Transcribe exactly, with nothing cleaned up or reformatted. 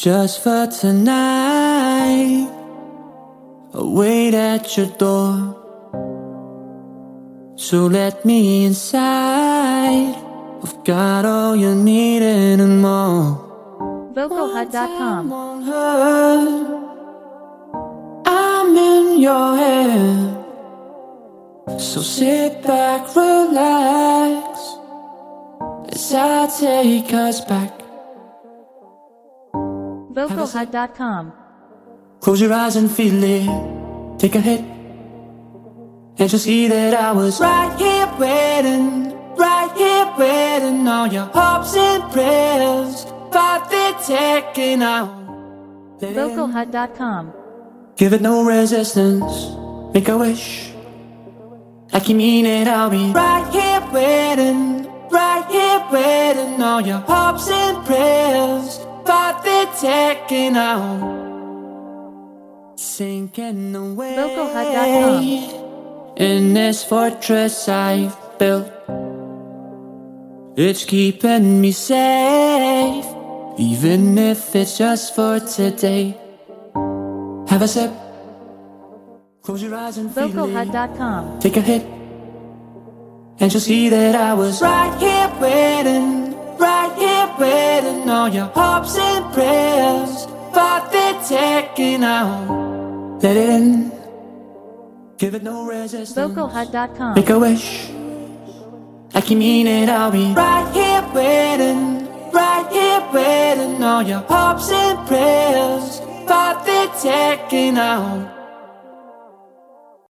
Just for tonight, I'll wait at your door. So let me inside. I've got all you need and more. vocal hut dot com. I'm in your head, so sit back, relax, as I take us back. vocal hut dot com. Close your eyes and feel it. Take a hit, and you'll see that I was right here waiting, right here waiting. All your hopes and prayers, but they're taking out. vocal hut dot com. Give it no resistance, make a wish, like you mean it. I'll be right here waiting, right here waiting. All your hopes and prayers, but they're taking out, sinking away. vocal hut dot com. In this fortress I've built, it's keeping me safe, even if it's just for today. Have a sip, close your eyes and feel vocal hut it. dot com. Take a hit, and you'll see that I was right here waiting, right here waiting. All your hopes and prayers, but they're taking out. Let it in, give it no resistance. vocal hut dot com. Make a wish, like you mean it. I'll be right here waiting, right here waiting. All your hopes and prayers, but they're taking out.